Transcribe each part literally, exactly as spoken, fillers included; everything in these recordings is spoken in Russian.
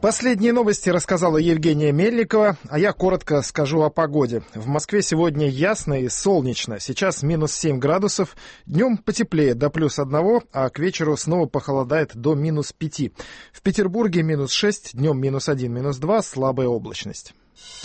Последние новости рассказала Евгения Мельникова, а я коротко скажу о погоде. В Москве сегодня ясно и солнечно. Сейчас минус семь градусов. Днем потеплее до плюс одного, а к вечеру снова похолодает до минус пяти. В Петербурге минус шесть, днем минус один, минус два, слабая облачность.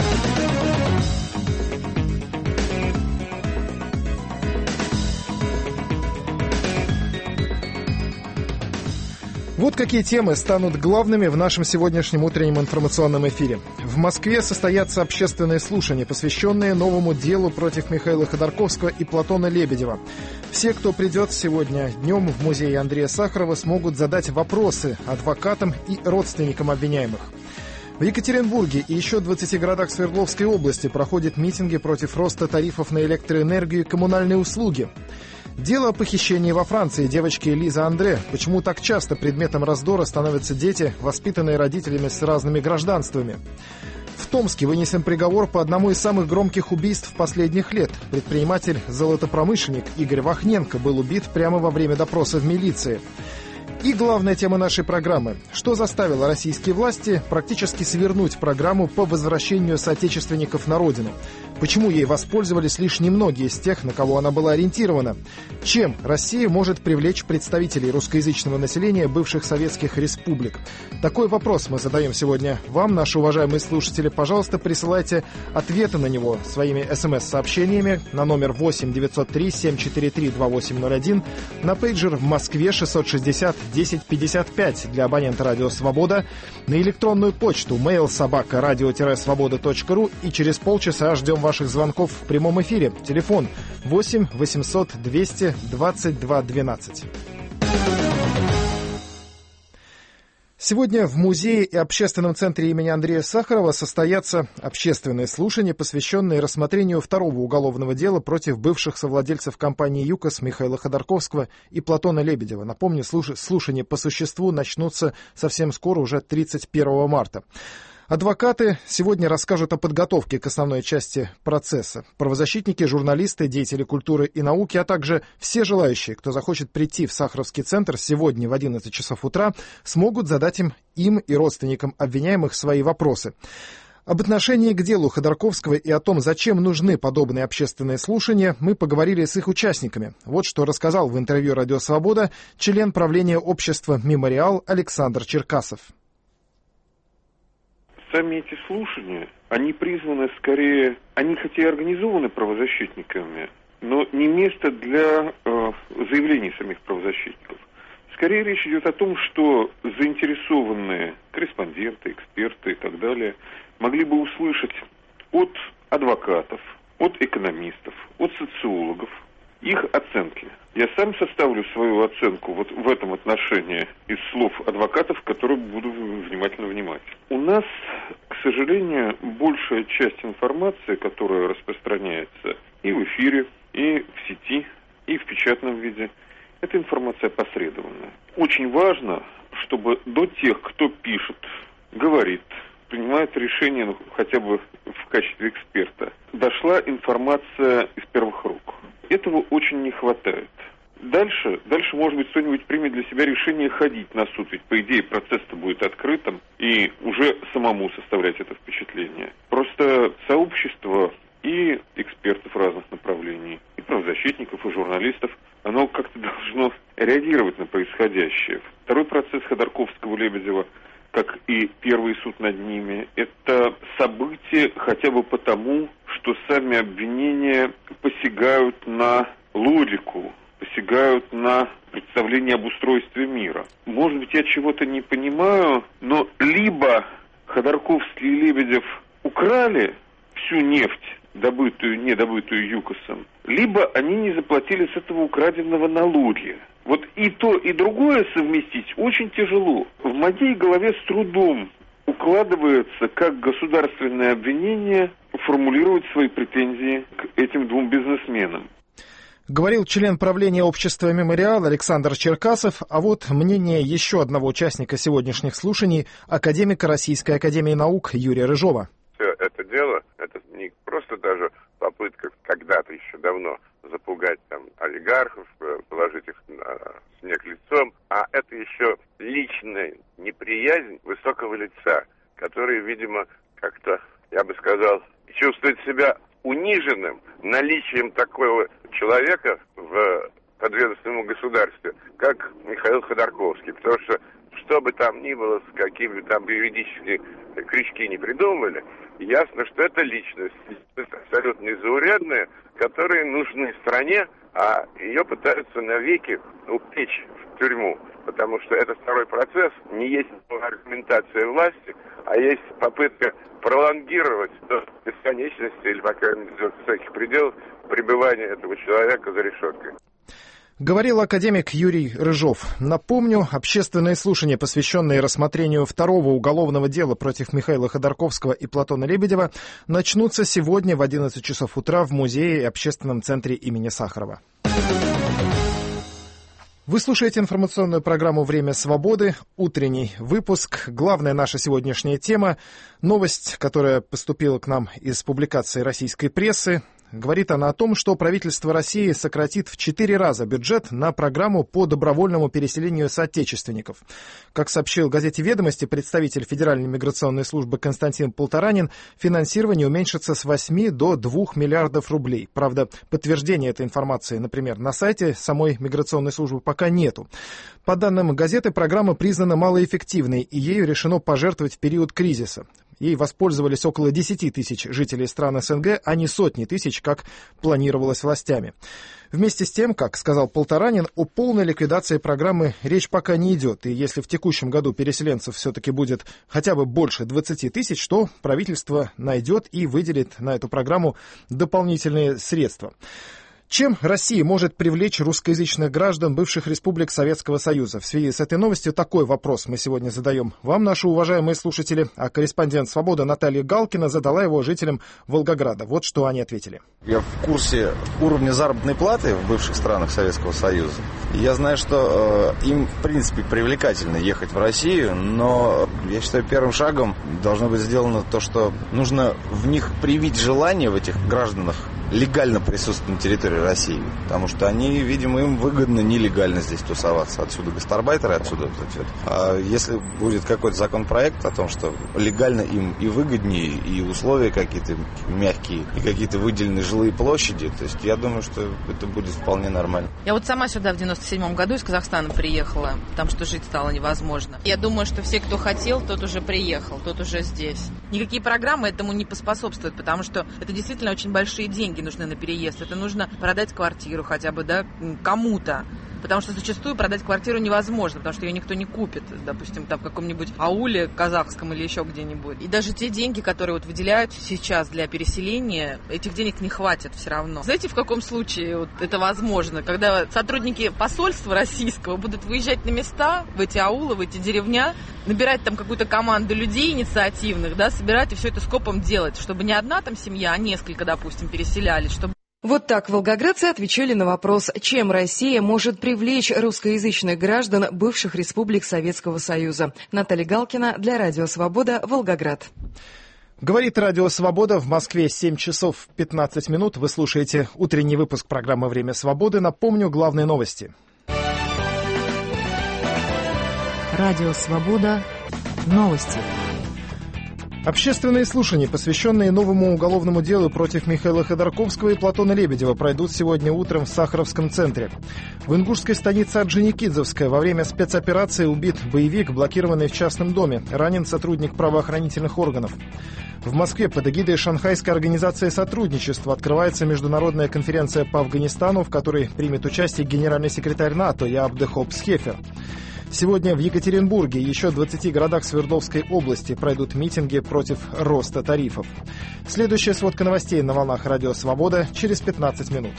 Вот какие темы станут главными в нашем сегодняшнем утреннем информационном эфире. В Москве состоятся общественные слушания, посвященные новому делу против Михаила Ходорковского и Платона Лебедева. Все, кто придет сегодня днем в музей Андрея Сахарова, смогут задать вопросы адвокатам и родственникам обвиняемых. В Екатеринбурге и еще двадцати городах Свердловской области проходят митинги против роста тарифов на электроэнергию и коммунальные услуги. Дело о похищении во Франции девочки Лизы Андре. Почему так часто предметом раздора становятся дети, воспитанные родителями с разными гражданствами? В Томске вынесен приговор по одному из самых громких убийств последних лет. Предприниматель-золотопромышленник Игорь Вахненко был убит прямо во время допроса в милиции. И главная тема нашей программы. Что заставило российские власти практически свернуть программу по возвращению соотечественников на родину? Почему ей воспользовались лишь немногие из тех, на кого она была ориентирована? Чем Россия может привлечь представителей русскоязычного населения бывших советских республик? Такой вопрос мы задаем сегодня вам, наши уважаемые слушатели. Пожалуйста, присылайте ответы на него своими смс-сообщениями на номер восемь девятьсот три семь четыре три два восемь ноль один, на пейджер в Москве шестьсот шестьдесят десять пятьдесят пять для абонента «Радио Свобода», на электронную почту mail собака радио свобода точка ру, и через полчаса ждем ваших звонков в прямом эфире. Телефон восемь восемьсот двести двадцать два двенадцать. Сегодня в музее и общественном центре имени Андрея Сахарова состоятся общественные слушания, посвященные рассмотрению второго уголовного дела против бывших совладельцев компании «ЮКОС» Михаила Ходорковского и Платона Лебедева. Напомню, слушания по существу начнутся совсем скоро, уже тридцать первого марта. Адвокаты сегодня расскажут о подготовке к основной части процесса. Правозащитники, журналисты, деятели культуры и науки, а также все желающие, кто захочет прийти в Сахаровский центр сегодня в одиннадцать часов утра, смогут задать им, им и родственникам обвиняемых свои вопросы. Об отношении к делу Ходорковского и о том, зачем нужны подобные общественные слушания, мы поговорили с их участниками. Вот что рассказал в интервью «Радио Свобода» член правления общества «Мемориал» Александр Черкасов. Сами эти слушания, они призваны скорее, они хотя и организованы правозащитниками, но не место для э, заявлений самих правозащитников. Скорее речь идет о том, что заинтересованные корреспонденты, эксперты и так далее могли бы услышать от адвокатов, от экономистов, от социологов их оценки. Я сам составлю свою оценку вот в этом отношении из слов адвокатов, которые буду внимательно внимать. У нас, к сожалению, большая часть информации, которая распространяется и в эфире, и в сети, и в печатном виде, это информация опосредованная. Очень важно, чтобы до тех, кто пишет, говорит, принимает решение, ну, хотя бы в качестве эксперта, дошла информация из первых рук. Этого очень не хватает. Дальше, дальше, может быть, кто-нибудь примет для себя решение ходить на суд, ведь, по идее, процесс-то будет открытым, и уже самому составлять это впечатление. Просто сообщество и экспертов разных направлений, и правозащитников, и журналистов, оно как-то должно реагировать на происходящее. Второй процесс Ходорковского-Лебедева, как и первый суд над ними, это событие хотя бы потому, что сами обвинения посягают на логику, посягают на представление об устройстве мира. Может быть, я чего-то не понимаю, но либо Ходорковский и Лебедев украли всю нефть, добытую, недобытую ЮКОСом, либо они не заплатили с этого украденного налоги. Вот и то, и другое совместить очень тяжело. В моей голове с трудом укладывается, как государственное обвинение формулировать свои претензии к этим двум бизнесменам. Говорил член правления общества «Мемориал» Александр Черкасов. А вот мнение еще одного участника сегодняшних слушаний, академика Российской академии наук Юрия Рыжова. Все это дело, это не просто даже попытка когда-то еще давно запугать там олигархов, положить их на снег лицом, а это еще личная неприязнь боязнь высокого лица, который, видимо, как-то, я бы сказал, чувствует себя униженным наличием такого человека в подведомственном государстве, как Михаил Ходорковский. Потому что, что бы там ни было, с какими там юридическими крючки не придумали, ясно, что это личность, личность абсолютно незаурядная, которые нужны стране, а ее пытаются навеки упечь в тюрьму. Потому что это второй процесс, не есть аргументация власти, а есть попытка пролонгировать до бесконечности или, по крайней мере, до всяких пределов пребывания этого человека за решеткой. Говорил академик Юрий Рыжов. Напомню, общественные слушания, посвященные рассмотрению второго уголовного дела против Михаила Ходорковского и Платона Лебедева, начнутся сегодня в одиннадцать часов утра в музее и общественном центре имени Сахарова. Вы слушаете информационную программу «Время свободы», утренний выпуск. Главная наша сегодняшняя тема – новость, которая поступила к нам из публикации российской прессы. Говорит она о том, что правительство России сократит в четыре раза бюджет на программу по добровольному переселению соотечественников. Как сообщил газете «Ведомости» представитель Федеральной миграционной службы Константин Полторанин, финансирование уменьшится с восьми до двух миллиардов рублей. Правда, подтверждения этой информации, например, на сайте самой миграционной службы пока нету. По данным газеты, программа признана малоэффективной, и ею решено пожертвовать в период кризиса. Ей воспользовались около десяти тысяч жителей стран СНГ, а не сотни тысяч, как планировалось властями. Вместе с тем, как сказал Полторанин, о полной ликвидации программы речь пока не идет. И если в текущем году переселенцев все-таки будет хотя бы больше двадцати тысяч, то правительство найдет и выделит на эту программу дополнительные средства. Чем Россия может привлечь русскоязычных граждан бывших республик Советского Союза? В связи с этой новостью такой вопрос мы сегодня задаем вам, наши уважаемые слушатели, а корреспондент «Свободы» Наталья Галкина задала его жителям Волгограда. Вот что они ответили. Я в курсе уровня заработной платы в бывших странах Советского Союза. Я знаю, что э, им, в принципе, привлекательно ехать в Россию, но я считаю, первым шагом должно быть сделано то, что нужно в них привить желание, в этих гражданах, легально присутствовать на территории России. Потому что они, видимо, им выгодно нелегально здесь тусоваться. Отсюда гастарбайтеры, отсюда вот это. А если будет какой-то законопроект о том, что легально им и выгоднее, и условия какие-то мягкие, и какие-то выделенные жилые площади, то есть я думаю, что это будет вполне нормально. Я вот сама сюда в девяносто седьмом году из Казахстана приехала, потому что жить стало невозможно. Я думаю, что все, кто хотел, тот уже приехал, тот уже здесь. Никакие программы этому не поспособствуют, потому что это действительно очень большие деньги нужны на переезд. Это нужно продать квартиру хотя бы, да, кому-то. Потому что зачастую продать квартиру невозможно, потому что ее никто не купит, допустим, там в каком-нибудь ауле казахском или еще где-нибудь. И даже те деньги, которые вот выделяют сейчас для переселения, этих денег не хватит все равно. Знаете, в каком случае вот это возможно? Когда сотрудники посольства российского будут выезжать на места, в эти аулы, в эти деревня, набирать там какую-то команду людей инициативных, да, собирать и все это скопом делать, чтобы не одна там семья, а несколько, допустим, переселялись, чтобы... Вот так волгоградцы отвечали на вопрос, чем Россия может привлечь русскоязычных граждан бывших республик Советского Союза. Наталья Галкина для Радио Свобода, Волгоград. Говорит Радио Свобода, в Москве семь часов пятнадцать минут. Вы слушаете утренний выпуск программы «Время свободы». Напомню главные новости. Радио Свобода. Новости. Общественные слушания, посвященные новому уголовному делу против Михаила Ходорковского и Платона Лебедева, пройдут сегодня утром в Сахаровском центре. В ингушской станице Орджоникидзевская во время спецоперации убит боевик, блокированный в частном доме. Ранен сотрудник правоохранительных органов. В Москве под эгидой Шанхайской организации сотрудничества открывается международная конференция по Афганистану, в которой примет участие генеральный секретарь НАТО Яап де Хоop Схефер. Сегодня в Екатеринбурге и еще двадцати городах Свердловской области пройдут митинги против роста тарифов. Следующая сводка новостей на волнах Радио Свобода через пятнадцать минут.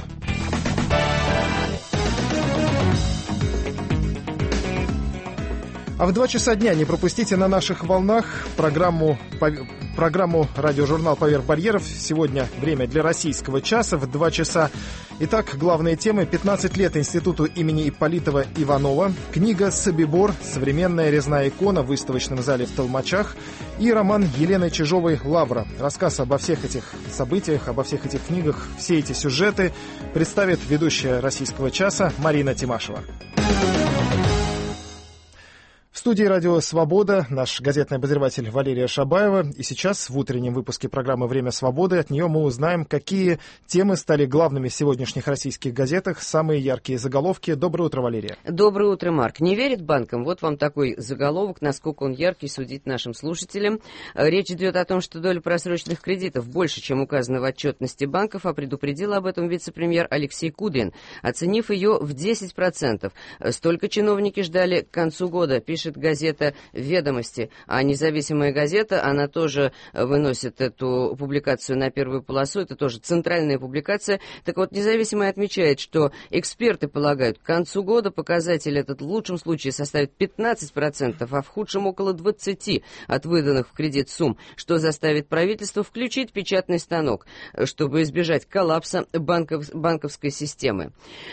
А в два часа дня не пропустите на наших волнах программу, программу «Радиожурнал «Поверх барьеров». Сегодня время для российского часа в два часа. Итак, главные темы. пятнадцать лет Институту имени Ипполитова Иванова. Книга «Собибор. Современная резная икона» в выставочном зале в Толмачах. И роман Елены Чижовой «Лавра». Рассказ обо всех этих событиях, обо всех этих книгах, все эти сюжеты представит ведущая российского часа Марина Тимашева. В студии студии «Радио Свобода» наш газетный обозреватель Валерия Шабаева. И сейчас в утреннем выпуске программы «Время свободы» от нее мы узнаем, какие темы стали главными в сегодняшних российских газетах, самые яркие заголовки. Доброе утро, Валерия. Доброе утро, Марк. Не верит банкам? Вот вам такой заголовок, насколько он яркий, судить нашим слушателям. Речь идет о том, что доля просроченных кредитов больше, чем указано в отчетности банков, а предупредил об этом вице-премьер Алексей Кудрин, оценив ее в десять процентов. Столько чиновники ждали к концу года, пишет газета «Ведомости». А независимая газета, она тоже выносит эту публикацию на первую полосу, это тоже центральная публикация. Так вот, независимая отмечает, что эксперты полагают, к концу года показатель этот в лучшем случае составит пятнадцать процентов, а в худшем около двадцать процентов от выданных в кредит сумм, что заставит правительство включить печатный станок, чтобы избежать коллапса банков, банковской системы.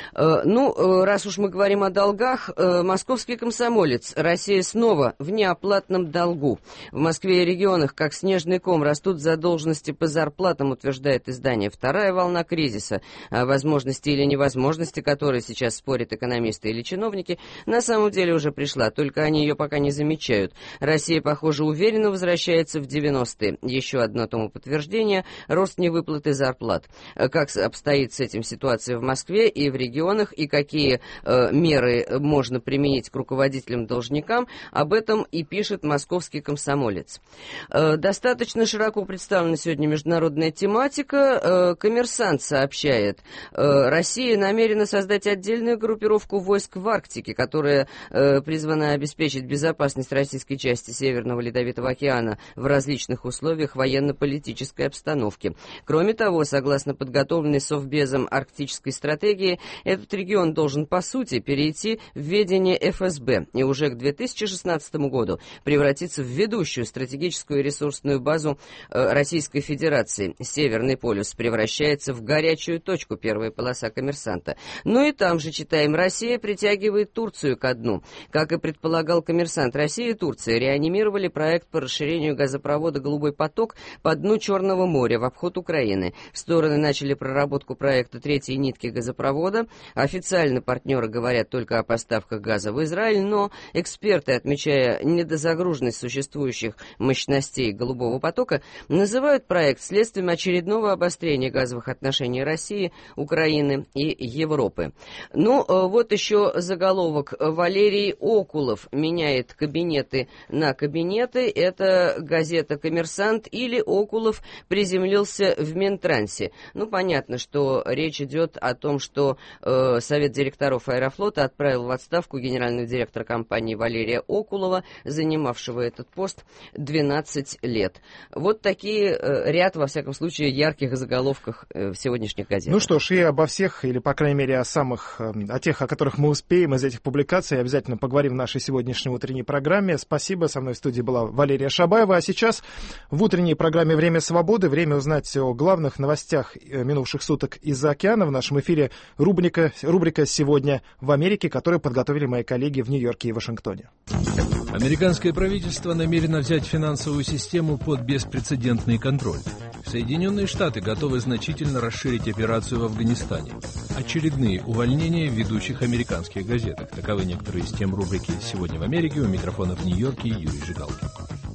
Ну, раз уж мы говорим о долгах, московский комсомолец. Россия снова в неоплатном долгу. В Москве и регионах, как снежный ком, растут задолженности по зарплатам, утверждает издание. Вторая волна кризиса, о возможности или невозможности, которой сейчас спорят экономисты или чиновники, на самом деле уже пришла, только они ее пока не замечают. Россия, похоже, уверенно возвращается в девяностые. Еще одно тому подтверждение – рост невыплаты зарплат. Как обстоит с этим ситуация в Москве и в регионах, и какие э, меры можно применить к руководителям должникам, об этом и пишет московский комсомолец. Э, достаточно широко представлена сегодня международная тематика. Э, Коммерсант сообщает, э, Россия намерена создать отдельную группировку войск в Арктике, которая э, призвана обеспечить безопасность российской части Северного Ледовитого океана в различных условиях военно-политической обстановки. Кроме того, согласно подготовленной Совбезом арктической стратегии, этот регион должен, по сути, перейти в ведение эф эс бэ и уже к две тысячи шестнадцатому году превратиться в ведущую стратегическую ресурсную базу э, Российской Федерации. Северный полюс превращается в горячую точку, первая полоса «Коммерсанта». Ну и там же, читаем, Россия притягивает Турцию ко дну. Как и предполагал «Коммерсант», Россия и Турция реанимировали проект по расширению газопровода «Голубой поток» по дну Черного моря в обход Украины. Стороны начали проработку проекта третьей нитки газопровода. Официально партнеры говорят только о поставках газа в Израиль, но эксперты, отмечая недозагруженность существующих мощностей «Голубого потока», называют проект следствием очередного обострения газовых отношений России, Украины и Европы. Ну, вот еще заголовок. Валерий Окулов меняет кабинеты на кабинеты. Это газета «Коммерсант» или Окулов приземлился в Минтрансе. Ну, понятно, что речь идет о том, что э, Совет директоров Аэрофлота отправил в отставку генерального директора компании Валерия Окулова, занимавшего этот пост двенадцать лет. Вот такие э, ряд, во всяком случае, ярких заголовках э, в сегодняшних газетах. Ну что ж, и обо всех, или, по крайней мере, о самых, э, о тех, о которых мы успеем из этих публикаций, обязательно поговорим в нашей сегодняшней утренней программе. Спасибо. Со мной в студии была Валерия Шабаева. А сейчас в утренней программе «Время свободы» время узнать о главных новостях минувших суток из-за океана. В нашем эфире рубрика, рубрика «Сегодня в Америке», которую подготовили мои коллеги в Нью-Йорке и Вашингтоне. Американское правительство намерено взять финансовую систему под беспрецедентный контроль. Соединенные Штаты готовы значительно расширить операцию в Афганистане. Очередные увольнения в ведущих американских газетах. Таковы некоторые из тем рубрики «Сегодня в Америке». У микрофона в Нью-Йорке Юрий Жигалкин.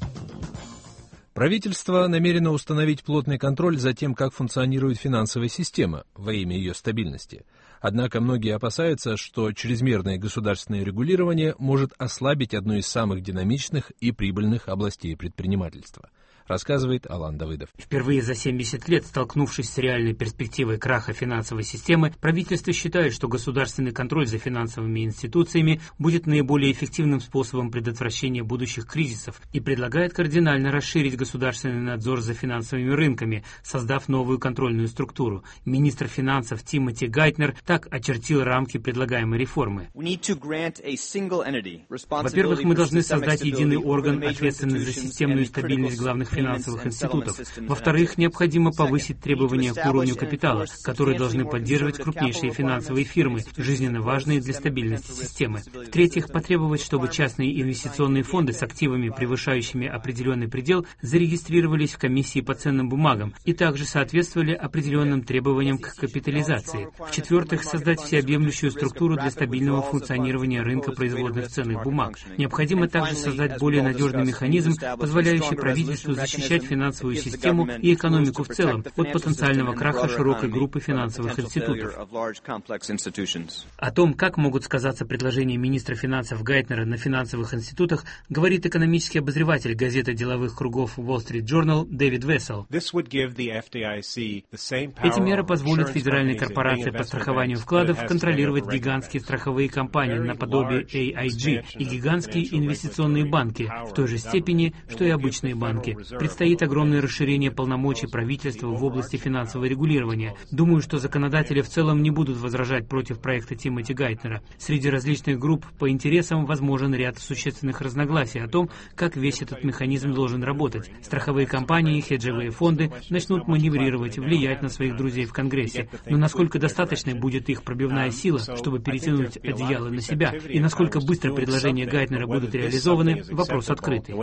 Правительство намерено установить плотный контроль за тем, как функционирует финансовая система во имя ее стабильности. Однако многие опасаются, что чрезмерное государственное регулирование может ослабить одну из самых динамичных и прибыльных областей предпринимательства. Рассказывает Алан Давыдов. Впервые за семьдесят лет, столкнувшись с реальной перспективой краха финансовой системы, правительство считает, что государственный контроль за финансовыми институциями будет наиболее эффективным способом предотвращения будущих кризисов и предлагает кардинально расширить государственный надзор за финансовыми рынками, создав новую контрольную структуру. Министр финансов Тимоти Гайтнер так очертил рамки предлагаемой реформы. Во-первых, мы должны создать единый орган, ответственный за системную стабильность главных финансов финансовых институтов. Во-вторых, необходимо повысить требования к уровню капитала, которые должны поддерживать крупнейшие финансовые фирмы, жизненно важные для стабильности системы. В-третьих, потребовать, чтобы частные инвестиционные фонды с активами, превышающими определенный предел, зарегистрировались в комиссии по ценным бумагам и также соответствовали определенным требованиям к капитализации. В-четвертых, создать всеобъемлющую структуру для стабильного функционирования рынка производных ценных бумаг. Необходимо также создать более надежный механизм, позволяющий правительству защищать финансовую систему и экономику в целом от потенциального краха широкой группы финансовых институтов. О том, как могут сказаться предложения министра финансов Гайтнера на финансовых институтах, говорит экономический обозреватель газеты деловых кругов Wall Street Journal Дэвид Вессел. Эти меры позволят Федеральной корпорации по страхованию вкладов контролировать гигантские страховые компании наподобие эй ай джи и гигантские инвестиционные банки в той же степени, что и обычные банки. Предстоит огромное расширение полномочий правительства в области финансового регулирования. Думаю, что законодатели в целом не будут возражать против проекта Тимоти Гайтнера. Среди различных групп по интересам возможен ряд существенных разногласий о том, как весь этот механизм должен работать. Страховые компании и хеджевые фонды начнут маневрировать, влиять на своих друзей в Конгрессе. Но насколько достаточной будет их пробивная сила, чтобы перетянуть одеяло на себя, и насколько быстро предложения Гайтнера будут реализованы, вопрос открытый.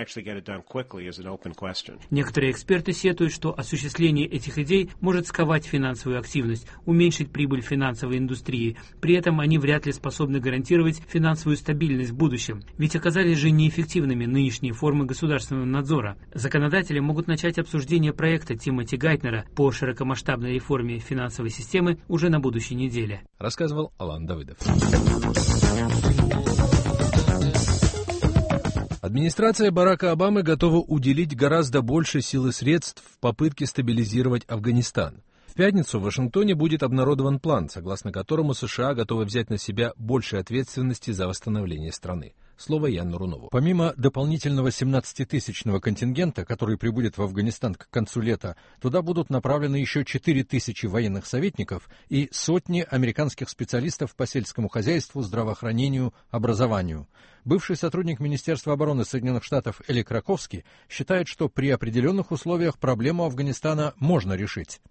Некоторые эксперты сетуют, что осуществление этих идей может сковать финансовую активность, уменьшить прибыль финансовой индустрии. При этом они вряд ли способны гарантировать финансовую стабильность в будущем. Ведь оказались же неэффективными нынешние формы государственного надзора. Законодатели могут начать обсуждение проекта Тимоти Гайтнера по широкомасштабной реформе финансовой системы уже на будущей неделе. Рассказывал Алан Давыдов. Администрация Барака Обамы готова уделить гораздо больше сил и средств в попытке стабилизировать Афганистан. В пятницу в Вашингтоне будет обнародован план, согласно которому США готовы взять на себя больше ответственности за восстановление страны. Слово Яну Рунову. Помимо дополнительного семнадцатитысячного контингента, который прибудет в Афганистан к концу лета, туда будут направлены еще четыре тысячи военных советников и сотни американских специалистов по сельскому хозяйству, здравоохранению, образованию. Бывший сотрудник Министерства обороны Соединенных Штатов Эли Краковский считает, что при определенных условиях проблему Афганистана можно решить.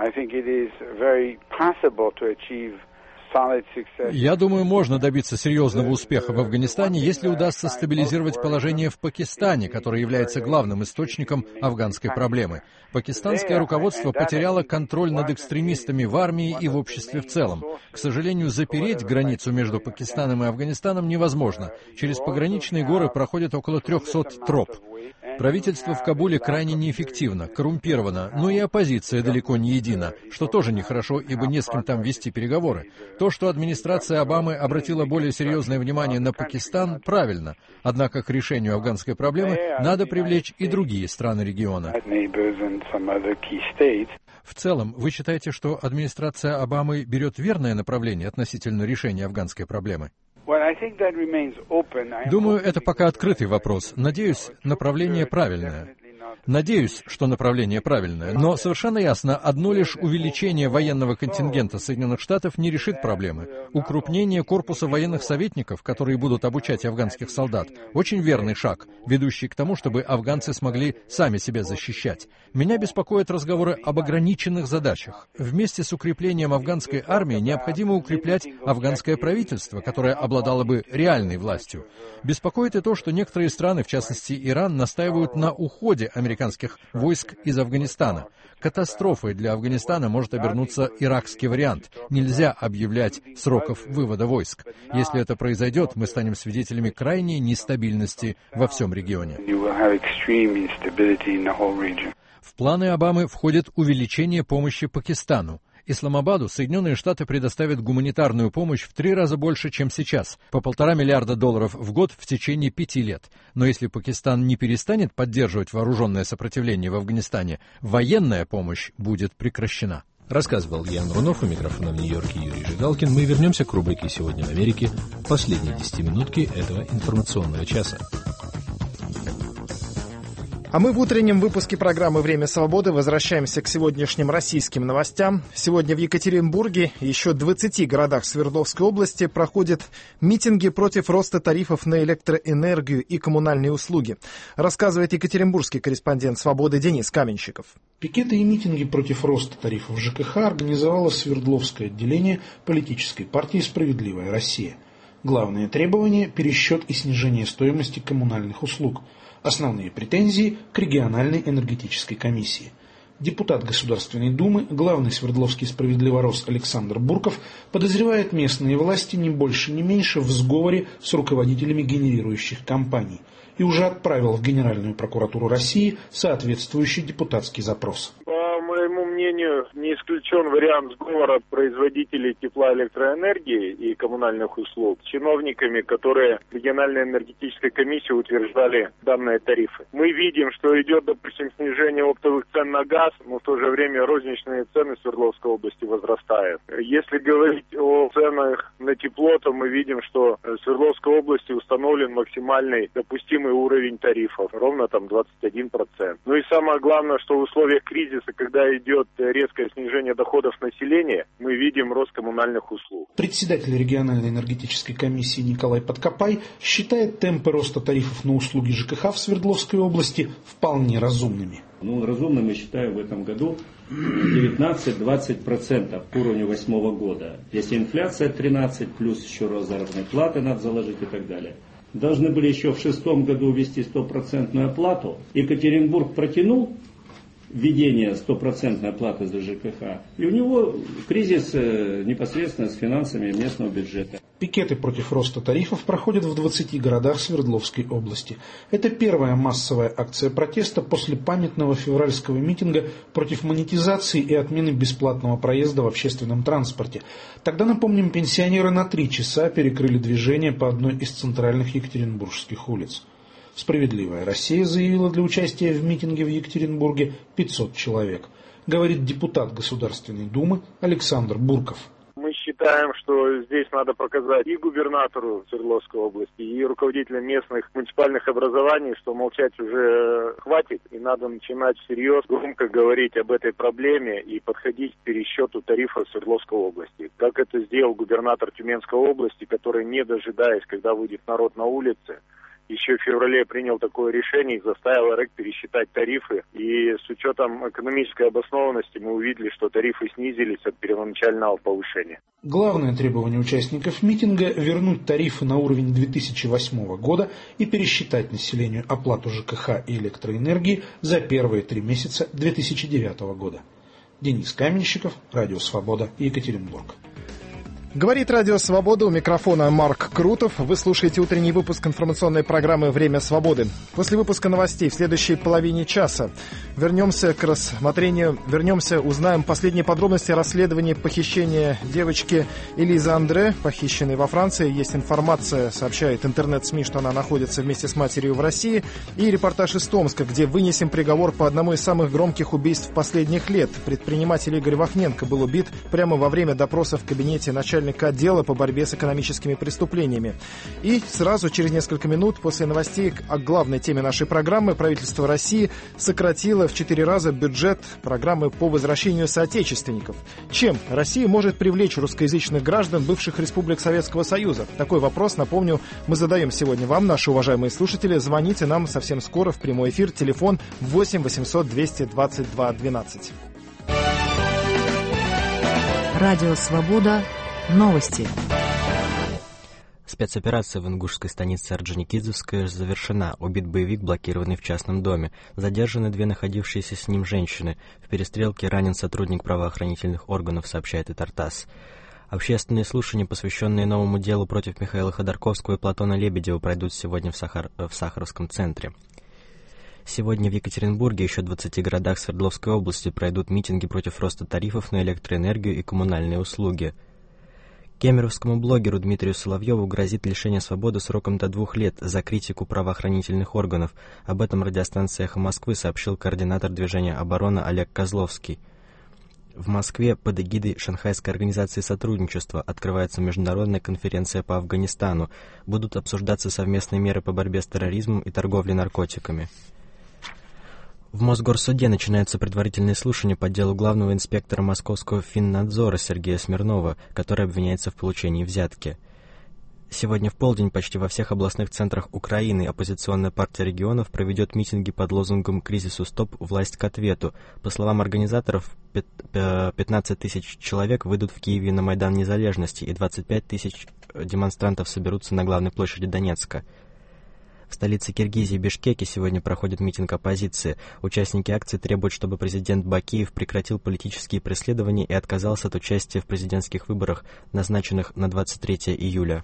Я думаю, можно добиться серьезного успеха в Афганистане, если удастся стабилизировать положение в Пакистане, которое является главным источником афганской проблемы. Пакистанское руководство потеряло контроль над экстремистами в армии и в обществе в целом. К сожалению, запереть границу между Пакистаном и Афганистаном невозможно. Через пограничные горы проходит около трехсот троп. Правительство в Кабуле крайне неэффективно, коррумпировано, но и оппозиция далеко не едина, что тоже нехорошо, ибо не с кем там вести переговоры. То, что администрация Обамы обратила более серьезное внимание на Пакистан, правильно. Однако к решению афганской проблемы надо привлечь и другие страны региона. В целом, вы считаете, что администрация Обамы берет верное направление относительно решения афганской проблемы? Думаю, это пока открытый вопрос. Надеюсь, направление правильное. Надеюсь, что направление правильное, но совершенно ясно, одно лишь увеличение военного контингента Соединенных Штатов не решит проблемы. Укрупнение корпуса военных советников, которые будут обучать афганских солдат, очень верный шаг, ведущий к тому, чтобы афганцы смогли сами себя защищать. Меня беспокоят разговоры об ограниченных задачах. Вместе с укреплением афганской армии необходимо укреплять афганское правительство, которое обладало бы реальной властью. Беспокоит и то, что некоторые страны, в частности Иран, настаивают на уходе американских войск из Афганистана. Катастрофой для Афганистана может обернуться иракский вариант. Нельзя объявлять сроков вывода войск. Если это произойдет, мы станем свидетелями крайней нестабильности во всем регионе. В планы Обамы входит увеличение помощи Пакистану. Исламабаду Соединенные Штаты предоставят гуманитарную помощь в три раза больше, чем сейчас, по полтора миллиарда долларов в год в течение пяти лет. Но если Пакистан не перестанет поддерживать вооруженное сопротивление в Афганистане, военная помощь будет прекращена. Рассказывал Ян Рунов, у микрофона в Нью-Йорке Юрий Жигалкин. Мы вернемся к рубрике «Сегодня в Америке», последней десятиминутки этого информационного часа. А мы в утреннем выпуске программы «Время свободы» возвращаемся к сегодняшним российским новостям. Сегодня в Екатеринбурге и еще двадцати городах Свердловской области проходят митинги против роста тарифов на электроэнергию и коммунальные услуги. Рассказывает екатеринбургский корреспондент «Свободы» Денис Каменщиков. Пикеты и митинги против роста тарифов ЖКХ организовало Свердловское отделение политической партии «Справедливая Россия». Главное требование – пересчет и снижение стоимости коммунальных услуг. Основные претензии к региональной энергетической комиссии. Депутат Государственной Думы, главный свердловский справедливорос Александр Бурков подозревает местные власти не больше не меньше в сговоре с руководителями генерирующих компаний и уже отправил в Генеральную прокуратуру России соответствующий депутатский запрос. По моему мнению, не исключен вариант сговора производителей тепла, электроэнергии и коммунальных услуг с чиновниками, которые в Региональной энергетической комиссии утверждали данные тарифы. Мы видим, что идет, допустим, снижение оптовых цен на газ, но в то же время розничные цены в Свердловской области возрастают. Если говорить о ценах на тепло, то мы видим, что в Свердловской области установлен максимальный допустимый уровень тарифов, ровно там двадцать один процент. Ну и самое главное, что в условиях кризиса, когда идет резкое снижение доходов населения, мы видим рост коммунальных услуг. Председатель региональной энергетической комиссии Николай Подкопай считает темпы роста тарифов на услуги ЖКХ в Свердловской области вполне разумными. Ну, разумно мы считаем в этом году девятнадцать-двадцать процентов к уровню восьмого года. Если инфляция тринадцать, плюс еще рост заработной платы надо заложить и так далее. Должны были еще в шестом году ввести стопроцентную оплату. Екатеринбург протянул введение стопроцентной оплаты за ЖКХ, и у него кризис непосредственно с финансами местного бюджета. Пикеты против роста тарифов проходят в двадцати городах Свердловской области. Это первая массовая акция протеста после памятного февральского митинга против монетизации и отмены бесплатного проезда в общественном транспорте. Тогда, напомним, пенсионеры на три часа перекрыли движение по одной из центральных екатеринбургских улиц. «Справедливая Россия» заявила для участия в митинге в Екатеринбурге пятьсот человек, говорит депутат Государственной Думы Александр Бурков. Мы считаем, что здесь надо показать и губернатору Свердловской области, и руководителям местных муниципальных образований, что молчать уже хватит, и надо начинать всерьез громко говорить об этой проблеме и подходить к пересчету тарифов Свердловской области. Как это сделал губернатор Тюменской области, который, не дожидаясь, когда выйдет народ на улице, еще в феврале принял такое решение и заставил РЭК пересчитать тарифы. И с учетом экономической обоснованности мы увидели, что тарифы снизились от первоначального повышения. Главное требование участников митинга – вернуть тарифы на уровень две тысячи восьмого года и пересчитать населению оплату ЖКХ и электроэнергии за первые три месяца две тысячи девятого года. Денис Каменщиков, Радио Свобода, Екатеринбург. Говорит Радио Свобода, у микрофона Марк Крутов. Вы слушаете утренний выпуск информационной программы «Время свободы». После выпуска новостей в следующей половине часа вернемся к рассмотрению, вернемся, узнаем последние подробности расследования похищения девочки Элизы Андре, похищенной во Франции. Есть информация, сообщает интернет-СМИ, что она находится вместе с матерью в России. И репортаж из Томска, где вынесем приговор по одному из самых громких убийств последних лет. Предприниматель Игорь Вахненко был убит прямо во время допроса в кабинете начальника отдела по борьбе с экономическими преступлениями. И сразу через несколько минут после новостей о главной теме нашей программы правительство России сократило в четыре раза бюджет программы по возвращению соотечественников. Чем Россия может привлечь русскоязычных граждан бывших республик Советского Союза? Такой вопрос, напомню, мы задаем сегодня вам, наши уважаемые слушатели. Звоните нам совсем скоро в прямой эфир. Телефон восемь восемьсот двести двадцать два двенадцать. Радио Свобода. Новости. Спецоперация в ингушской станице Орджоникидзевская завершена. Убит боевик, блокированный в частном доме. Задержаны две находившиеся с ним женщины. В перестрелке ранен сотрудник правоохранительных органов, сообщает ИТАР-ТАСС. Общественные слушания, посвященные новому делу против Михаила Ходорковского и Платона Лебедева, пройдут сегодня в, Сахар... в Сахаровском центре. Сегодня в Екатеринбурге и еще двадцати городах Свердловской области пройдут митинги против роста тарифов на электроэнергию и коммунальные услуги. Кемеровскому блогеру Дмитрию Соловьеву грозит лишение свободы сроком до двух лет за критику правоохранительных органов. Об этом радиостанция «Эхо Москвы» сообщил координатор движения «Оборона» Олег Козловский. В Москве под эгидой Шанхайской организации сотрудничества открывается международная конференция по Афганистану. Будут обсуждаться совместные меры по борьбе с терроризмом и торговлей наркотиками. В Мосгорсуде начинаются предварительные слушания по делу главного инспектора Московского финнадзора Сергея Смирнова, который обвиняется в получении взятки. Сегодня в полдень почти во всех областных центрах Украины оппозиционная партия регионов проведет митинги под лозунгом «Кризису стоп, власть к ответу». По словам организаторов, пятнадцать тысяч человек выйдут в Киеве на Майдан Незалежности и двадцать пять тысяч демонстрантов соберутся на главной площади Донецка. В столице Киргизии Бишкеке сегодня проходит митинг оппозиции. Участники акции требуют, чтобы президент Бакиев прекратил политические преследования и отказался от участия в президентских выборах, назначенных на двадцать третье июля.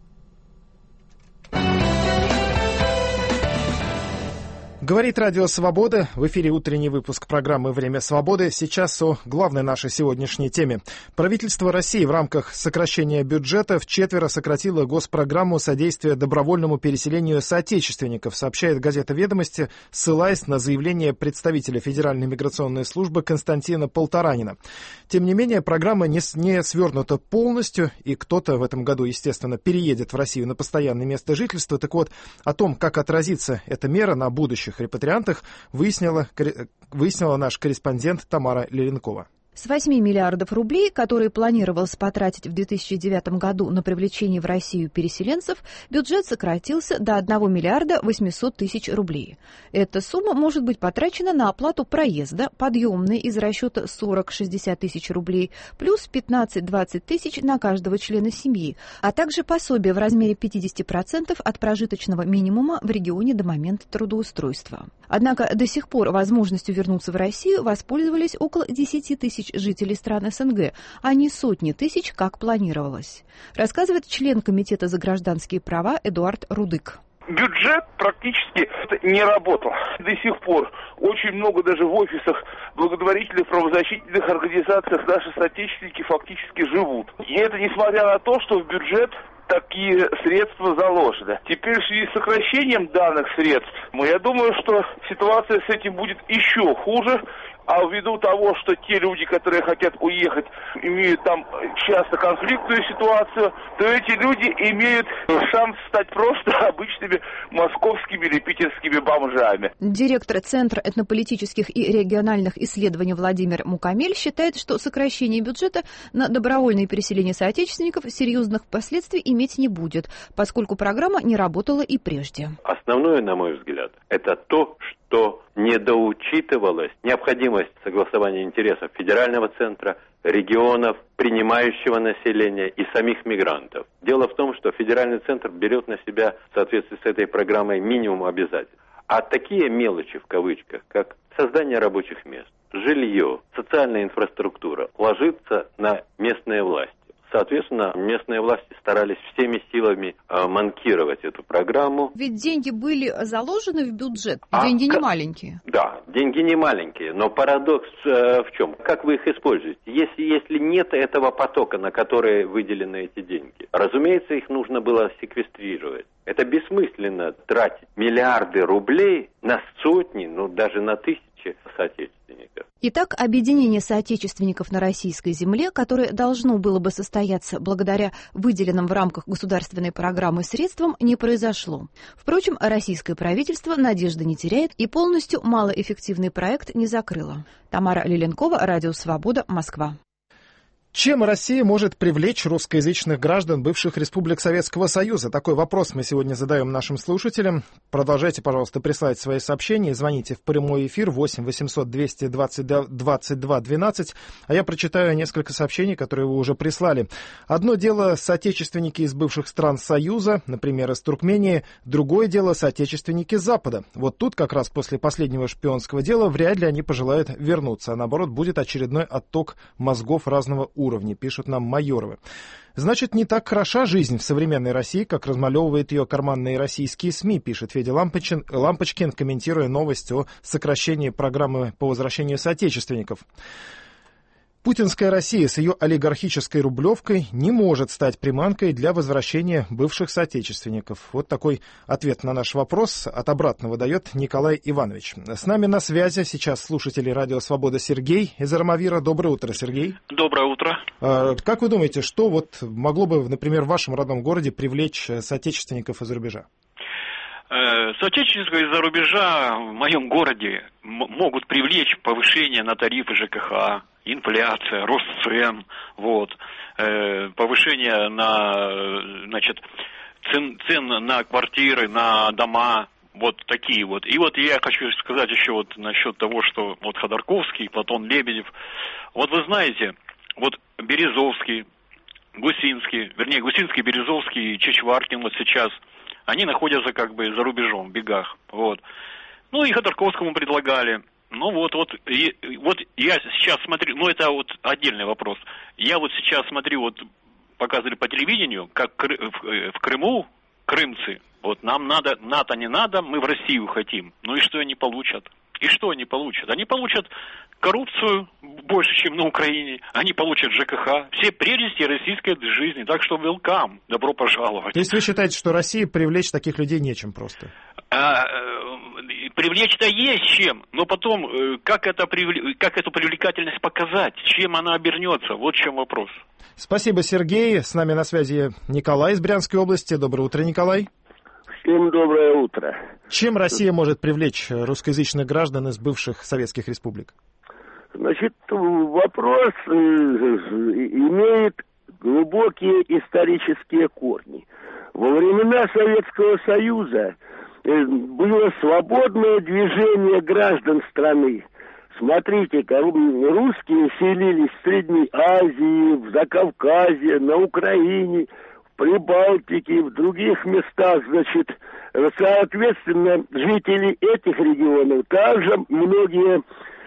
Говорит Радио Свобода. В эфире утренний выпуск программы «Время свободы». Сейчас о главной нашей сегодняшней теме. Правительство России в рамках сокращения бюджета вчетверо сократило госпрограмму содействия добровольному переселению соотечественников, сообщает газета «Ведомости», ссылаясь на заявление представителя Федеральной миграционной службы Константина Полторанина. Тем не менее, программа не, не свернута полностью, и кто-то в этом году, естественно, переедет в Россию на постоянное место жительства. Так вот, о том, как отразится эта мера на будущих репатриантах, выяснила, выяснила наш корреспондент Тамара Леренкова. С восьми миллиардов рублей, которые планировалось потратить в две тысячи девятом году на привлечение в Россию переселенцев, бюджет сократился до одного миллиарда восемьсот тысяч рублей. Эта сумма может быть потрачена на оплату проезда, подъемные из расчета сорок-шестьдесят тысяч рублей, плюс пятнадцать-двадцать тысяч на каждого члена семьи, а также пособие в размере пятьдесят процентов от прожиточного минимума в регионе до момента трудоустройства. Однако до сих пор возможностью вернуться в Россию воспользовались около десяти тысяч жителей стран СНГ, а не сотни тысяч, как планировалось. Рассказывает член Комитета за гражданские права Эдуард Рудык. Бюджет практически не работал. До сих пор очень много даже в офисах благотворительных правозащитных организациях наши соотечественники фактически живут. И это несмотря на то, что в бюджет такие средства заложены. Теперь в связи с сокращением данных средств, я думаю, что ситуация с этим будет еще хуже. А ввиду того, что те люди, которые хотят уехать, имеют там часто конфликтную ситуацию, то эти люди имеют шанс стать просто обычными московскими или питерскими бомжами. Директор Центра этнополитических и региональных исследований Владимир Мукамель считает, что сокращение бюджета на добровольное переселение соотечественников серьезных последствий иметь не будет, поскольку программа не работала и прежде. Основное, на мой взгляд, это то, что недоучитывалась необходимость согласования интересов федерального центра, регионов, принимающего населения и самих мигрантов. Дело в том, что федеральный центр берет на себя в соответствии с этой программой минимум обязательств. А такие мелочи, в кавычках, как создание рабочих мест, жилье, социальная инфраструктура, ложится на местные власти. Соответственно, местные власти старались всеми силами э, манкировать эту программу. Ведь деньги были заложены в бюджет, деньги а, не маленькие. Да, деньги не маленькие, но парадокс э, в чем? Как вы их используете? Если, если нет этого потока, на который выделены эти деньги, разумеется, их нужно было секвестрировать. Это бессмысленно тратить миллиарды рублей на сотни, ну даже на тысячи соотечественников. Итак, объединение соотечественников на российской земле, которое должно было бы состояться благодаря выделенным в рамках государственной программы средствам, не произошло. Впрочем, российское правительство надежды не теряет и полностью малоэффективный проект не закрыло. Тамара Леренкова, Радио Свобода, Москва. Чем Россия может привлечь русскоязычных граждан бывших республик Советского Союза? Такой вопрос мы сегодня задаем нашим слушателям. Продолжайте, пожалуйста, присылать свои сообщения. Звоните в прямой эфир восемь восемьсот двести двадцать двадцать два двенадцать. А я прочитаю несколько сообщений, которые вы уже прислали. Одно дело соотечественники из бывших стран Союза, например, из Туркмении. Другое дело соотечественники Запада. Вот тут как раз после последнего шпионского дела вряд ли они пожелают вернуться. А наоборот, будет очередной отток мозгов разного уровня. уровне, пишут нам Майоровы. Значит, не так хороша жизнь в современной России, как размалевывают ее карманные российские СМИ, пишет Федя Лампочин, Лампочкин, комментируя новость о сокращении программы по возвращению соотечественников. Путинская Россия с ее олигархической рублевкой не может стать приманкой для возвращения бывших соотечественников. Вот такой ответ на наш вопрос от обратного дает Николай Иванович. С нами на связи сейчас слушатели Радио Свобода Сергей из Армавира. Доброе утро, Сергей. Доброе утро. Как вы думаете, что вот могло бы, например, в вашем родном городе привлечь соотечественников из-за рубежа? Соотечественников из-за рубежа в моем городе м- могут привлечь повышение на тарифы ЖКХ, инфляция, рост цен, вот, э, повышение на, значит, цен, цен на квартиры, на дома, вот такие вот. И вот я хочу сказать еще вот насчет того, что вот Ходорковский, Платон Лебедев, вот вы знаете, вот Березовский, Гусинский, вернее, Гусинский, Березовский и Чичваркин вот сейчас, они находятся как бы за рубежом, в бегах, вот. Ну и Ходорковскому предлагали. Ну вот, вот, и, вот я сейчас смотрю, ну это вот отдельный вопрос. Я вот сейчас смотрю, вот показывали по телевидению, как в Крыму крымцы, вот нам надо, НАТО не надо, мы в Россию хотим. Ну и что они получат? И что они получат? Они получат коррупцию больше, чем на Украине. Они получат ЖКХ. Все прелести российской жизни. Так что welcome. Добро пожаловать. То есть вы считаете, что России привлечь таких людей нечем просто? А, привлечь-то есть чем. Но потом, как, это, как эту привлекательность показать? Чем она обернется? Вот в чем вопрос. Спасибо, Сергей. С нами на связи Николай из Брянской области. Доброе утро, Николай. Всем доброе утро. Чем Россия может привлечь русскоязычных граждан из бывших советских республик? Значит, вопрос имеет глубокие исторические корни. Во времена Советского Союза было свободное движение граждан страны. Смотрите-ка, русские селились в Средней Азии, в Закавказье, на Украине, в Прибалтике, в других местах, значит, соответственно, жители этих регионов, также многие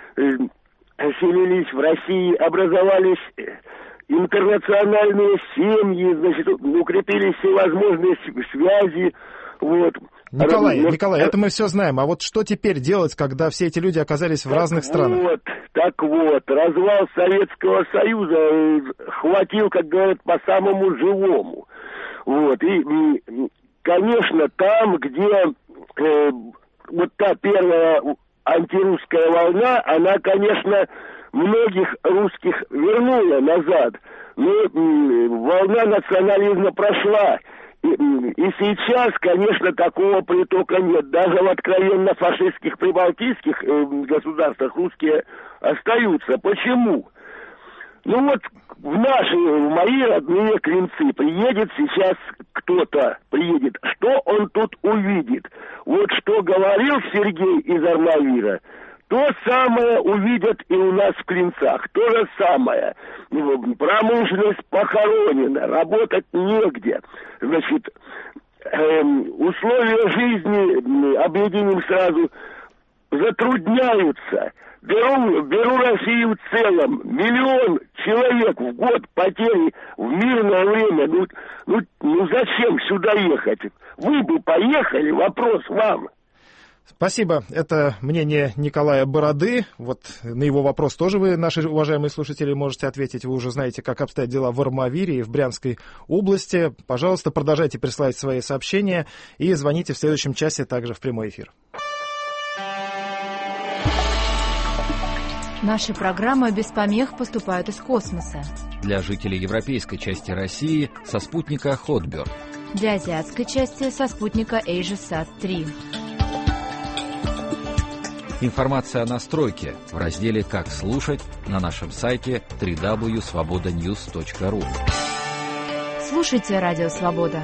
селились в России, образовались интернациональные семьи, значит, укрепились всевозможные связи, вот. Николай, Раз... Николай, это мы все знаем. А вот что теперь делать, когда все эти люди оказались в так разных странах? Вот, так вот, развал Советского Союза хватил, как говорят, по самому живому. Вот, и, конечно, там, где э, вот та первая антирусская волна, она, конечно, многих русских вернула назад. Но э, волна национализма прошла. И, и сейчас, конечно, такого притока нет. Даже в откровенно фашистских прибалтийских э, государствах русские остаются. Почему? Ну вот в наши, в мои родные Клинцы приедет сейчас кто-то, приедет. Что он тут увидит? Вот что говорил Сергей из Армавира, то самое увидят и у нас в Клинцах. То же самое. Промышленность похоронена, работать негде. Значит, эм, условия жизни, объединим сразу, затрудняются. Беру, беру Россию в целом. Миллион человек в год потери в мирное время. Ну, ну, ну зачем сюда ехать? Вы бы поехали, вопрос вам. Спасибо. Это мнение Николая Бороды. Вот на его вопрос тоже вы, наши уважаемые слушатели, можете ответить. Вы уже знаете, как обстоят дела в Армавире и в Брянской области. Пожалуйста, продолжайте присылать свои сообщения и звоните в следующем часе также в прямой эфир. Наши программы без помех поступают из космоса. Для жителей европейской части России со спутника Хотберг. Для азиатской части со спутника AsiaSat три. Информация о настройке в разделе «Как слушать» на нашем сайте дабл ю дабл ю дабл ю точка свобода ньюс точка ру. Слушайте Радио Свобода.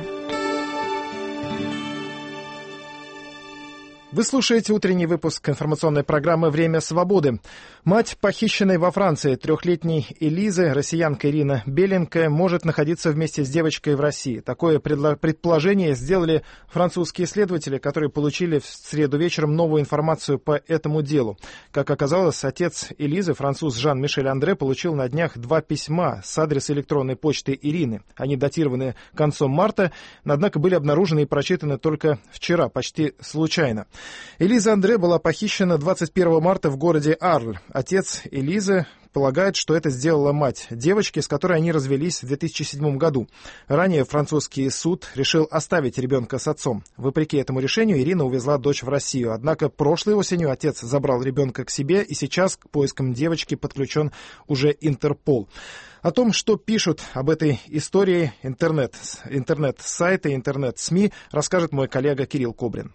Вы слушаете утренний выпуск информационной программы «Время свободы». Мать похищенной во Франции трехлетней Элизы, россиянка Ирина Беленькая, может находиться вместе с девочкой в России. Такое предположение сделали французские следователи, которые получили в среду вечером новую информацию по этому делу. Как оказалось, отец Элизы, француз Жан-Мишель Андре, получил на днях два письма с адреса электронной почты Ирины. Они датированы концом марта, однако были обнаружены и прочитаны только вчера, почти случайно. Элиза Андре была похищена двадцать первого марта в городе Арль. Отец Элизы полагает, что это сделала мать девочки, с которой они развелись в две тысячи седьмом году. Ранее французский суд решил оставить ребенка с отцом. Вопреки этому решению Ирина увезла дочь в Россию. Однако прошлой осенью отец забрал ребенка к себе, и сейчас к поискам девочки подключен уже Интерпол. О том, что пишут об этой истории интернет, интернет-сайты, интернет-СМИ, расскажет мой коллега Кирилл Кобрин.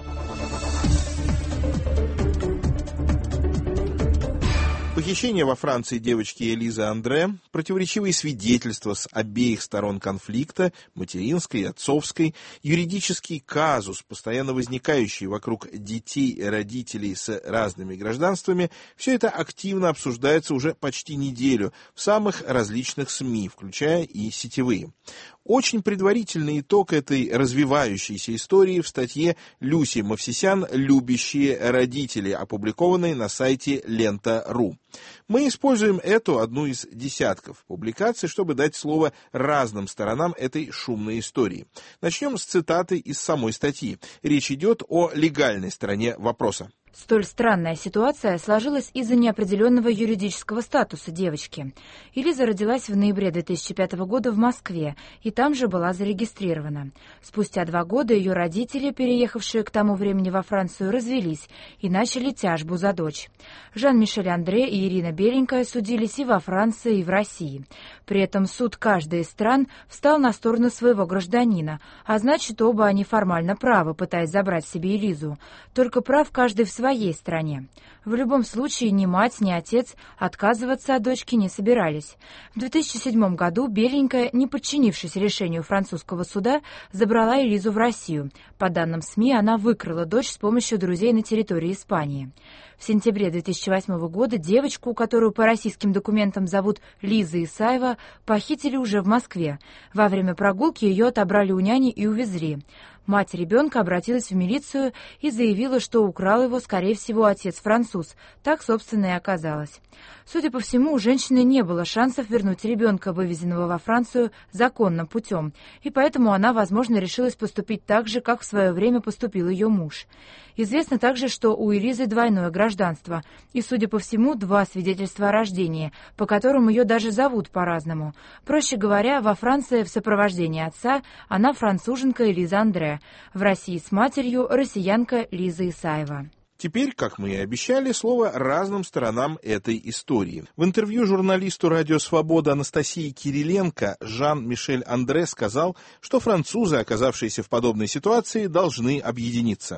Похищение во Франции девочки Элизы Андре, противоречивые свидетельства с обеих сторон конфликта, материнской и отцовской, юридический казус, постоянно возникающий вокруг детей и родителей с разными гражданствами, все это активно обсуждается уже почти неделю в самых различных СМИ, включая и сетевые. Очень предварительный итог этой развивающейся истории в статье Люси Мовсисян «Любящие родители», опубликованной на сайте лента точка ру. Мы используем эту, одну из десятков публикаций, чтобы дать слово разным сторонам этой шумной истории. Начнем с цитаты из самой статьи. Речь идет о легальной стороне вопроса. Столь странная ситуация сложилась из-за неопределенного юридического статуса девочки. Элиза родилась в ноябре две тысячи пятого года в Москве и там же была зарегистрирована. Спустя два года ее родители, переехавшие к тому времени во Францию, развелись и начали тяжбу за дочь. Жан-Мишель Андре и Ирина Беленькая судились и во Франции, и в России. При этом суд каждой из стран встал на сторону своего гражданина, а значит, оба они формально правы, пытаясь забрать себе Элизу. Только прав каждый в своей своей стране. В любом случае ни мать, ни отец отказываться от дочки не собирались. В две тысячи седьмом году Беленькая, не подчинившись решению французского суда, забрала Элизу в Россию. По данным СМИ, она выкрала дочь с помощью друзей на территории Испании. В сентябре две тысячи восьмого года девочку, которую по российским документам зовут Лиза Исаева, похитили уже в Москве. Во время прогулки ее отобрали у няни и увезли. Мать ребенка обратилась в милицию и заявила, что украл его, скорее всего, отец-француз. Так, собственно, и оказалось. Судя по всему, у женщины не было шансов вернуть ребенка, вывезенного во Францию, законным путем, и поэтому она, возможно, решилась поступить так же, как в свое время поступил ее муж. Известно также, что у Элизы двойное гражданство, и, судя по всему, два свидетельства о рождении, по которым ее даже зовут по-разному. Проще говоря, во Франции в сопровождении отца она француженка Элиза Андре, в России с матерью россиянка Лиза Исаева. Теперь, как мы и обещали, слово разным сторонам этой истории. В интервью журналисту «Радио Свобода» Анастасии Кириленко Жан-Мишель Андре сказал, что французы, оказавшиеся в подобной ситуации, должны объединиться.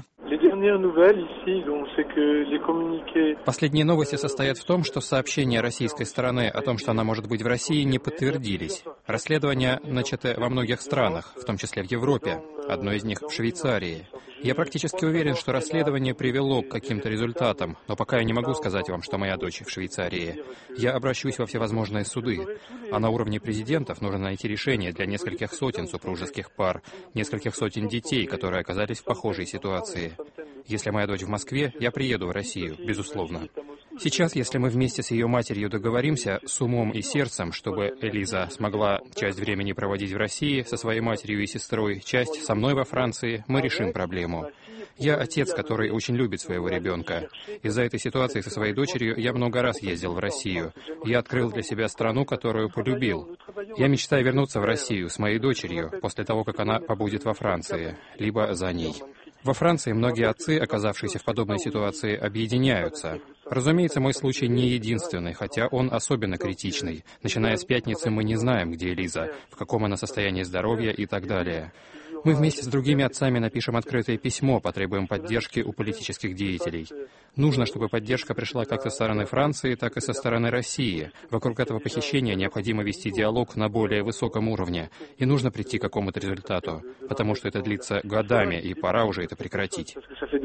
Последние новости состоят в том, что сообщения российской стороны о том, что она может быть в России, не подтвердились. Расследования начаты во многих странах, в том числе в Европе, одно из них в Швейцарии. Я практически уверен, что расследование привело к каким-то результатам, но пока я не могу сказать вам, что моя дочь в Швейцарии. Я обращусь во всевозможные суды, а на уровне президентов нужно найти решение для нескольких сотен супружеских пар, нескольких сотен детей, которые оказались в похожей ситуации. Если моя дочь в Москве, я приеду в Россию, безусловно. Сейчас, если мы вместе с ее матерью договоримся с умом и сердцем, чтобы Элиза смогла часть времени проводить в России со своей матерью и сестрой, часть со мной во Франции, мы решим проблему. Я отец, который очень любит своего ребенка. Из-за этой ситуации со своей дочерью я много раз ездил в Россию. Я открыл для себя страну, которую полюбил. Я мечтаю вернуться в Россию с моей дочерью после того, как она побудет во Франции, либо за ней. Во Франции многие отцы, оказавшиеся в подобной ситуации, объединяются. Разумеется, мой случай не единственный, хотя он особенно критичный. Начиная с пятницы мы не знаем, где Элиза, в каком она состоянии здоровья и так далее. Мы вместе с другими отцами напишем открытое письмо, потребуем поддержки у политических деятелей. Нужно, чтобы поддержка пришла как со стороны Франции, так и со стороны России. Вокруг этого похищения необходимо вести диалог на более высоком уровне, и нужно прийти к какому-то результату, потому что это длится годами, и пора уже это прекратить.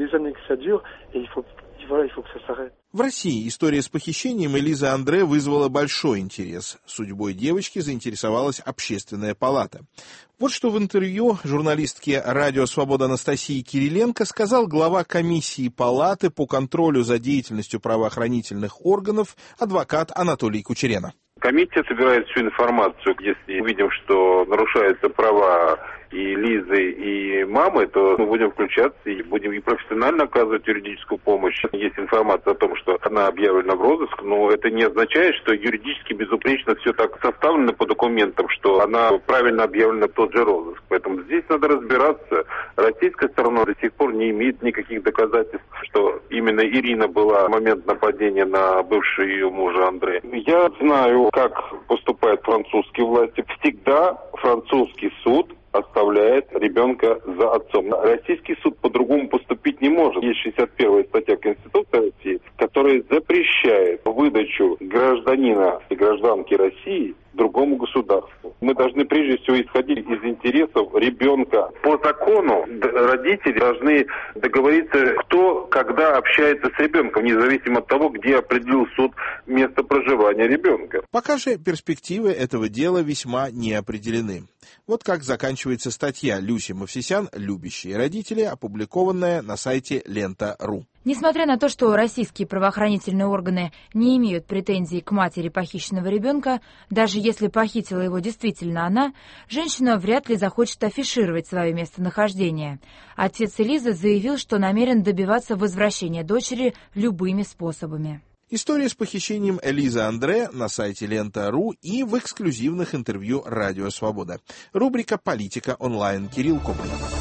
В России история с похищением Элизы Андре вызвала большой интерес. Судьбой девочки заинтересовалась Общественная палата. Вот что в интервью журналистке «Радио Свобода» Анастасии Кириленко сказал глава комиссии палаты по контролю за деятельностью правоохранительных органов адвокат Анатолий Кучерена. Комиссия собирает всю информацию, если увидим, что нарушаются права и Лизы, и мамы, то мы будем включаться и будем и профессионально оказывать юридическую помощь. Есть информация о том, что она объявлена в розыск, но это не означает, что юридически безупречно все так составлено по документам, что она правильно объявлена в тот же розыск. Поэтому здесь надо разбираться. Российская сторона до сих пор не имеет никаких доказательств, что именно Ирина была в момент нападения на бывшего ее мужа Андрея. Я знаю, как поступают французские власти. Всегда французский суд оставляет ребенка за отцом. Российский суд по-другому поступить не может. Есть шестьдесят первая статья Конституции России, которая запрещает выдачу гражданина и гражданки России другому государству. Мы должны прежде всего исходить из интересов ребенка. По закону родители должны договориться, кто когда общается с ребенком, независимо от того, где определил суд место проживания ребенка. Пока же перспективы этого дела весьма не определены. Вот как заканчивается статья Люси Мовсисян «Любящие родители», опубликованная на сайте лента точка ру. Несмотря на то, что российские правоохранительные органы не имеют претензий к матери похищенного ребенка, даже если похитила его действительно она, женщина вряд ли захочет афишировать свое местонахождение. Отец Элизы заявил, что намерен добиваться возвращения дочери любыми способами. История с похищением Элизы Андре на сайте лента точка ру и в эксклюзивных интервью «Радио Свобода». Рубрика «Политика онлайн». Кирилл Коблев.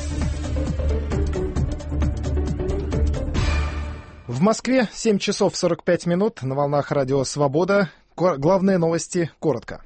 В Москве семь часов сорок пять минут на волнах «Радио Свобода». Главные новости коротко.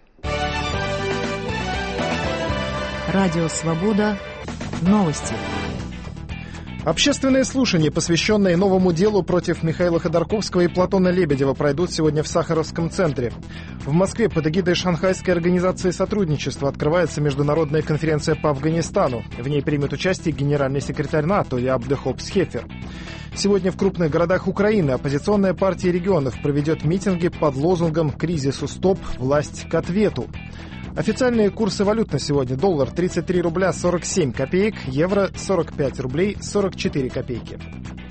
«Радио Свобода». Новости. Общественные слушания, посвященные новому делу против Михаила Ходорковского и Платона Лебедева, пройдут сегодня в Сахаровском центре. В Москве под эгидой Шанхайской организации сотрудничества открывается международная конференция по Афганистану. В ней примет участие генеральный секретарь НАТО Яаб де Хопс-Хефер. Сегодня в крупных городах Украины оппозиционная партия регионов проведет митинги под лозунгом «Кризису стоп, власть к ответу». Официальные курсы валют на сегодня: доллар тридцать три рубля сорок семь копеек, евро сорок пять рублей сорок четыре копейки.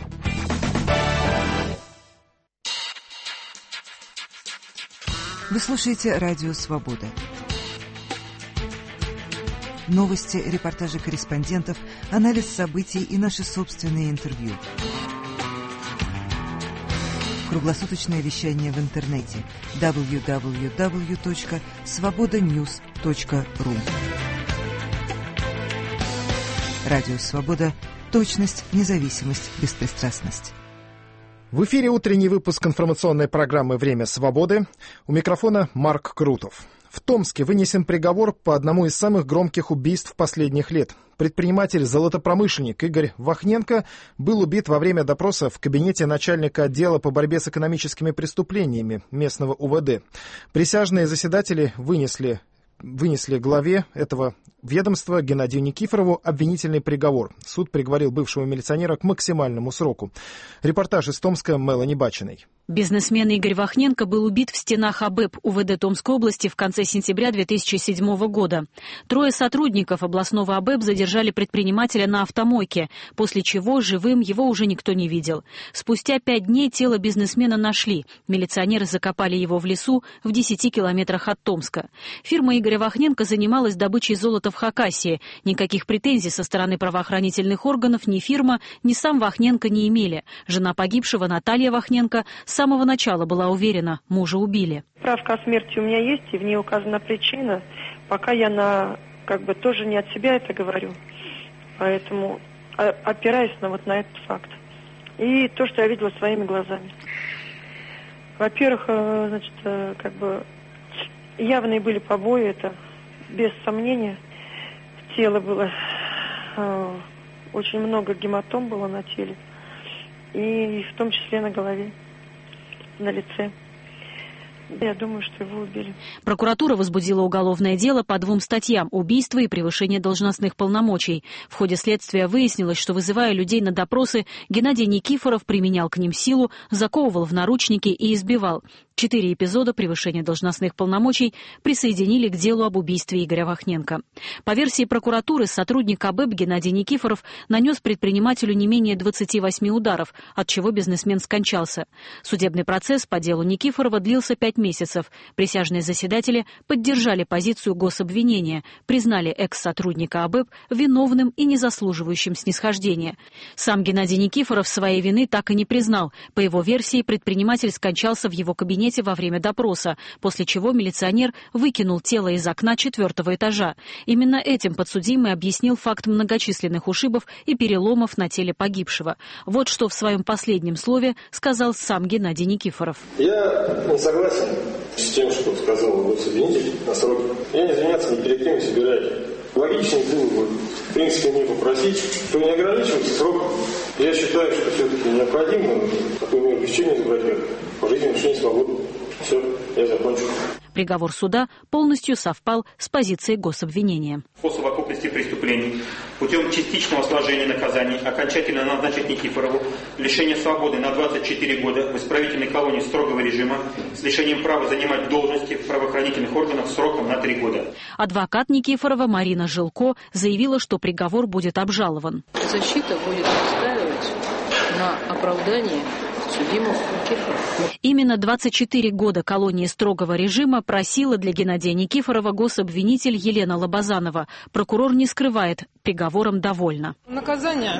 Вы слушаете «Радио Свобода». Новости, репортажи корреспондентов, анализ событий и наши собственные интервью. Круглосуточное вещание в интернете дабл ю дабл ю дабл ю точка свобода ньюс точка ру. Радио Свобода. Точность, независимость, беспристрастность. В эфире утренний выпуск информационной программы «Время свободы». У микрофона Марк Крутов. В Томске вынесен приговор по одному из самых громких убийств последних лет. Предприниматель-золотопромышленник Игорь Вахненко был убит во время допроса в кабинете начальника отдела по борьбе с экономическими преступлениями местного У В Д. Присяжные заседатели вынесли, вынесли главе этого ведомства Геннадию Никифорову обвинительный приговор. Суд приговорил бывшего милиционера к максимальному сроку. Репортаж из Томска Мелани Бачиной. Бизнесмен Игорь Вахненко был убит в стенах А Б Э П У В Д Томской области в конце сентября две тысячи седьмого года. Трое сотрудников областного А Б Э П задержали предпринимателя на автомойке, после чего живым его уже никто не видел. Спустя пять дней тело бизнесмена нашли. Милиционеры закопали его в лесу в десяти километрах от Томска. Фирма Игоря Вахненко занималась добычей золота в Хакасии. Никаких претензий со стороны правоохранительных органов ни фирма, ни сам Вахненко не имели. Жена погибшего, Наталья Вахненко, с самого начала была уверена, мужа убили. Справка о смерти у меня есть, и в ней указана причина. Пока я на, как бы, тоже не от себя это говорю, поэтому опираюсь на вот на этот факт. И то, что я видела своими глазами. Во-первых, значит, как бы явные были побои, это без сомнения. Тело было, очень много гематом было на теле, и в том числе на голове, на лице. Я думаю, что его убили. Прокуратура возбудила уголовное дело по двум статьям – убийство и превышение должностных полномочий. В ходе следствия выяснилось, что, вызывая людей на допросы, Геннадий Никифоров применял к ним силу, заковывал в наручники и избивал. Четыре эпизода превышения должностных полномочий присоединили к делу об убийстве Игоря Вахненко. По версии прокуратуры, сотрудник А Б Э П Геннадий Никифоров нанес предпринимателю не менее двадцати восьми ударов, от чего бизнесмен скончался. Судебный процесс по делу Никифорова длился пять пять месяцев. Присяжные заседатели поддержали позицию гособвинения, признали экс-сотрудника АБЭП виновным и не заслуживающим снисхождения. Сам Геннадий Никифоров своей вины так и не признал. По его версии, предприниматель скончался в его кабинете во время допроса, после чего милиционер выкинул тело из окна четвертого этажа. Именно этим подсудимый объяснил факт многочисленных ушибов и переломов на теле погибшего. Вот что в своем последнем слове сказал сам Геннадий Никифоров. Я не согласен с тем, что сказал гособвинитель о сроке. Я не извиняться ни перед кем не собираюсь. Логичнее было бы, в принципе, мне попросить, что не ограничивать срок. Я считаю, что все-таки необходимо такую меру пресечения забрать, пожизненное лишение свободы. Все, я закончу. Приговор суда полностью совпал с позицией гособвинения. По совокупности преступлений путем частичного сложения наказаний окончательно назначить Никифорову лишение свободы на двадцать четыре года в исправительной колонии строгого режима с лишением права занимать должности в правоохранительных органах сроком на три года. Адвокат Никифорова Марина Жилко заявила, что приговор будет обжалован. Защита будет настаивать на оправдании судимого Никифорова. Именно двадцать четыре года колонии строгого режима просила для Геннадия Никифорова гособвинитель Елена Лобазанова. Прокурор не скрывает, приговором довольна. Наказание,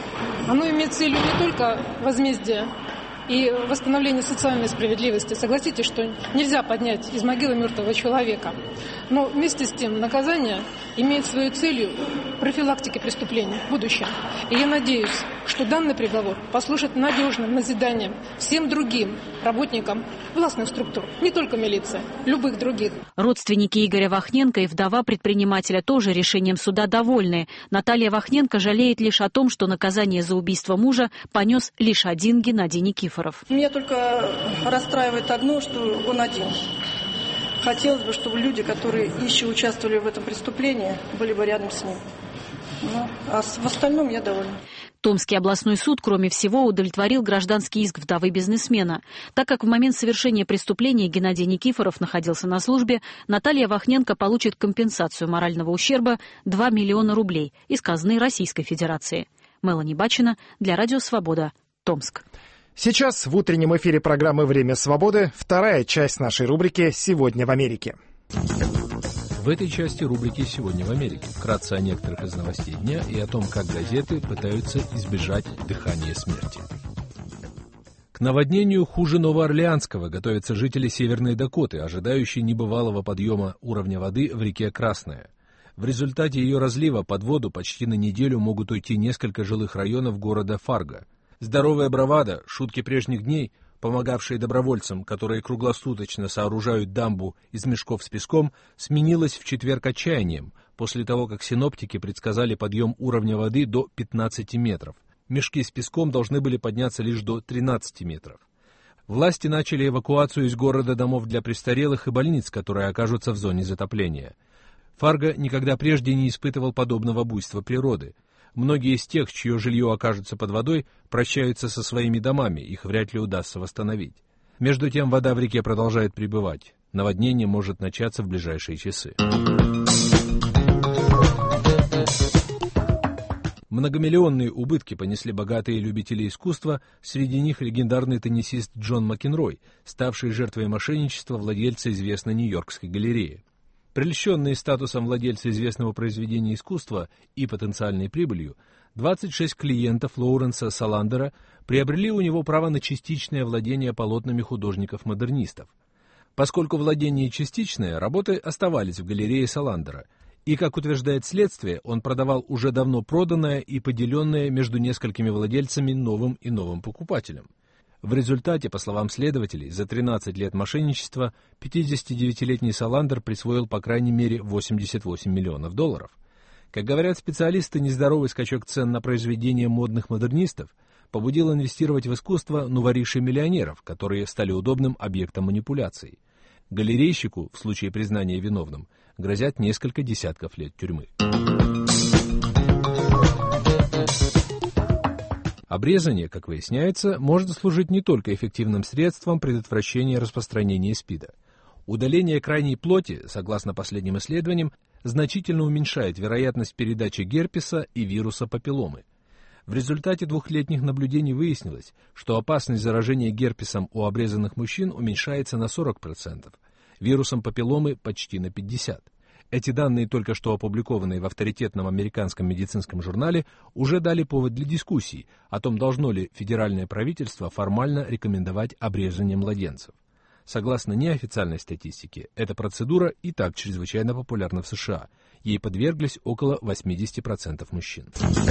оно имеет целью не только возмездие и восстановление социальной справедливости. Согласитесь, что нельзя поднять из могилы мертвого человека. Но вместе с тем наказание имеет свою целью профилактики преступлений в будущем. И я надеюсь, что данный приговор послужит надежным назиданием всем другим работникам властных структур, не только милиции, любых других. Родственники Игоря Вахненко и вдова предпринимателя тоже решением суда довольны. Наталья Вахненко жалеет лишь о том, что наказание за убийство мужа понес лишь один Геннадий Никифоров. Меня только расстраивает одно, что он один. Хотелось бы, чтобы люди, которые еще участвовали в этом преступлении, были бы рядом с ним. Ну, а в остальном я довольна. Томский областной суд, кроме всего, удовлетворил гражданский иск вдовы бизнесмена. Так как в момент совершения преступления Геннадий Никифоров находился на службе, Наталья Вахненко получит компенсацию морального ущерба два миллиона рублей из казны Российской Федерации. Мелани Бачина для Радио Свобода, Томск. Сейчас в утреннем эфире программы «Время свободы» вторая часть нашей рубрики «Сегодня в Америке». В этой части рубрики «Сегодня в Америке» вкратце о некоторых из новостей дня и о том, как газеты пытаются избежать дыхания смерти. К наводнению хуже Новоорлеанского готовятся жители Северной Дакоты, ожидающие небывалого подъема уровня воды в реке Красная. В результате ее разлива под воду почти на неделю могут уйти несколько жилых районов города Фарго. Здоровая бравада, шутки прежних дней, помогавшие добровольцам, которые круглосуточно сооружают дамбу из мешков с песком, сменилась в четверг отчаянием, после того, как синоптики предсказали подъем уровня воды до пятнадцати метров. Мешки с песком должны были подняться лишь до тринадцати метров. Власти начали эвакуацию из города домов для престарелых и больниц, которые окажутся в зоне затопления. Фарго никогда прежде не испытывал подобного буйства природы. Многие из тех, чье жилье окажется под водой, прощаются со своими домами, их вряд ли удастся восстановить. Между тем вода в реке продолжает прибывать. Наводнение может начаться в ближайшие часы. Многомиллионные убытки понесли богатые любители искусства, среди них легендарный теннисист Джон Макенрой, ставший жертвой мошенничества владельца известной Нью-Йоркской галереи. Прельщенные статусом владельца известного произведения искусства и потенциальной прибылью, двадцать шесть клиентов Лоуренса Саландера приобрели у него право на частичное владение полотнами художников-модернистов. Поскольку владение частичное, работы оставались в галерее Саландера, и, как утверждает следствие, он продавал уже давно проданное и поделенное между несколькими владельцами новым и новым покупателям. В результате, по словам следователей, за тринадцать лет мошенничества пятидесятидевятилетний Саландер присвоил по крайней мере восемьдесят восемь миллионов долларов. Как говорят специалисты, нездоровый скачок цен на произведения модных модернистов побудил инвестировать в искусство новоришей миллионеров, которые стали удобным объектом манипуляций. Галерейщику, в случае признания виновным, грозят несколько десятков лет тюрьмы. Обрезание, как выясняется, может служить не только эффективным средством предотвращения распространения СПИДа. Удаление крайней плоти, согласно последним исследованиям, значительно уменьшает вероятность передачи герпеса и вируса папилломы. В результате двухлетних наблюдений выяснилось, что опасность заражения герпесом у обрезанных мужчин уменьшается на сорок процентов, вирусом папилломы почти на пятьдесят процентов. Эти данные, только что опубликованные в авторитетном американском медицинском журнале, уже дали повод для дискуссий о том, должно ли федеральное правительство формально рекомендовать обрезание младенцев. Согласно неофициальной статистике, эта процедура и так чрезвычайно популярна в США. Ей подверглись около восемьдесят процентов мужчин.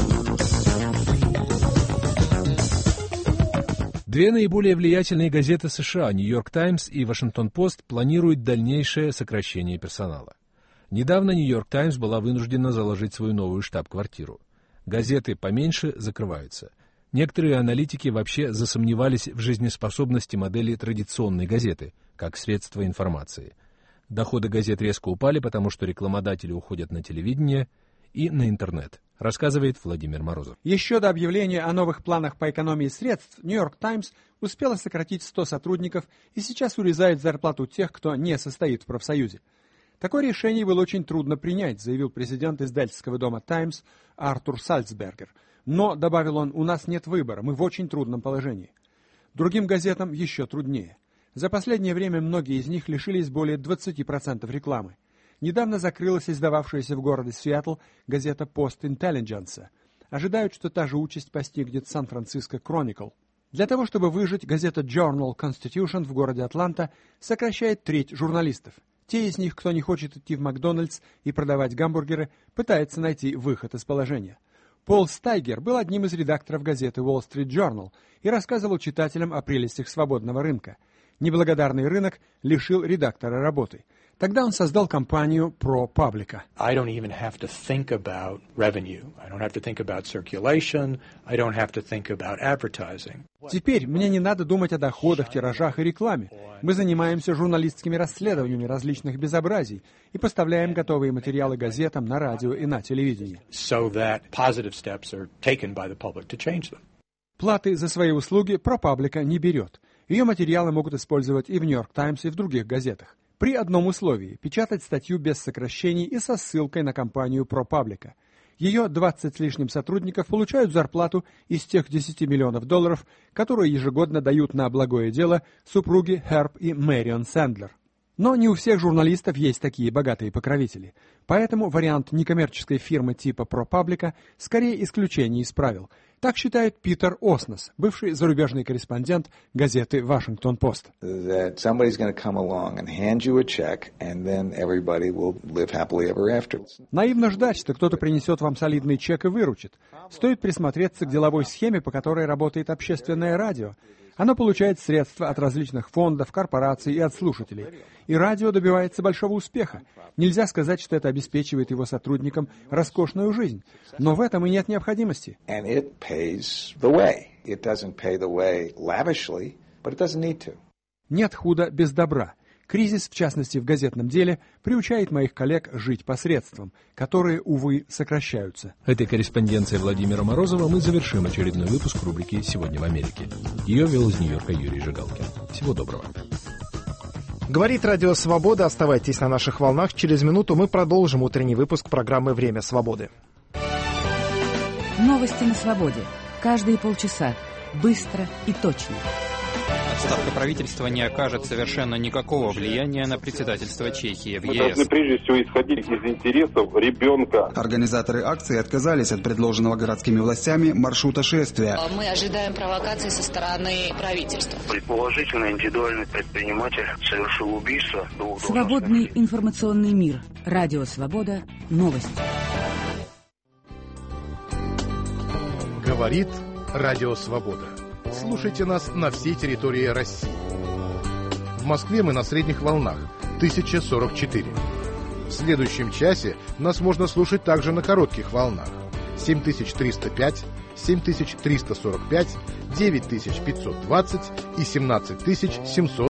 Две наиболее влиятельные газеты США, «Нью-Йорк Таймс» и «Вашингтон-Пост», планируют дальнейшее сокращение персонала. Недавно «Нью-Йорк Таймс» была вынуждена заложить свою новую штаб-квартиру. Газеты поменьше закрываются. Некоторые аналитики вообще засомневались в жизнеспособности модели традиционной газеты, как средства информации. Доходы газет резко упали, потому что рекламодатели уходят на телевидение и на интернет, рассказывает Владимир Морозов. Еще до объявления о новых планах по экономии средств «Нью-Йорк Таймс» успела сократить сто сотрудников и сейчас урезает зарплату тех, кто не состоит в профсоюзе. Такое решение было очень трудно принять, заявил президент издательского дома «Таймс» Артур Сальцбергер. Но, добавил он, у нас нет выбора, мы в очень трудном положении. Другим газетам еще труднее. За последнее время многие из них лишились более двадцати процентов рекламы. Недавно закрылась издававшаяся в городе Сиэтл газета «Пост Интеллидженса». Ожидают, что та же участь постигнет Сан-Франциско Кроникл. Для того, чтобы выжить, газета Journal Constitution в городе Атланта сокращает треть журналистов. Те из них, кто не хочет идти в Макдональдс и продавать гамбургеры, пытаются найти выход из положения. Пол Стайгер был одним из редакторов газеты Wall Street Journal и рассказывал читателям о прелестях свободного рынка. Неблагодарный рынок лишил редактора работы. Тогда он создал компанию ProPublica. I don't even have to think about revenue. I don't have to think about circulation. I don't have to think about advertising. Теперь мне не надо думать о доходах, тиражах и рекламе. Мы занимаемся журналистскими расследованиями различных безобразий и поставляем готовые материалы газетам на радио и на телевидении. So that positive steps are taken by the public to change them. Платы за свои услуги ProPublica не берет. Ее материалы могут использовать и в «Нью-Йорк Таймс», и в других газетах. При одном условии – печатать статью без сокращений и со ссылкой на компанию ProPublica. Ее двадцать с лишним сотрудников получают зарплату из тех десяти миллионов долларов, которые ежегодно дают на благое дело супруги Херб и Мэрион Сэндлер. Но не у всех журналистов есть такие богатые покровители. Поэтому вариант некоммерческой фирмы типа ProPublica скорее исключение из правил. Так считает Питер Оснес, бывший зарубежный корреспондент газеты «Вашингтон-Пост». Наивно ждать, что кто-то принесет вам солидный чек и выручит. Стоит присмотреться к деловой схеме, по которой работает общественное радио. Оно получает средства от различных фондов, корпораций и от слушателей. И радио добивается большого успеха. Нельзя сказать, что это обеспечивает его сотрудникам роскошную жизнь. Но в этом и нет необходимости. Нет худа без добра. Кризис, в частности в газетном деле, приучает моих коллег жить посредством, которые, увы, сокращаются. Этой корреспонденцией Владимира Морозова мы завершим очередной выпуск рубрики «Сегодня в Америке». Ее вел из Нью-Йорка Юрий Жигалкин. Всего доброго. Говорит Радио Свобода. Оставайтесь на наших волнах. Через минуту мы продолжим утренний выпуск программы «Время свободы». Новости на свободе. Каждые полчаса. Быстро и точно. Отставка правительства не окажет совершенно никакого влияния на председательство Чехии в Мы ЕС. должны прежде всего исходить из интересов ребенка. Организаторы акции отказались от предложенного городскими властями маршрута шествия. Мы ожидаем провокации со стороны правительства. Предположительно, индивидуальный предприниматель совершил убийство. Свободный информационный мир. Радио Свобода. Новости. Говорит Радио Свобода. Слушайте нас на всей территории России. В Москве мы на средних волнах тысяча сорок четыре. В следующем часе нас можно слушать также на коротких волнах семь тысяч триста пять, семь тысяч триста сорок пять, девять тысяч пятьсот двадцать и семнадцать тысяч семьсот.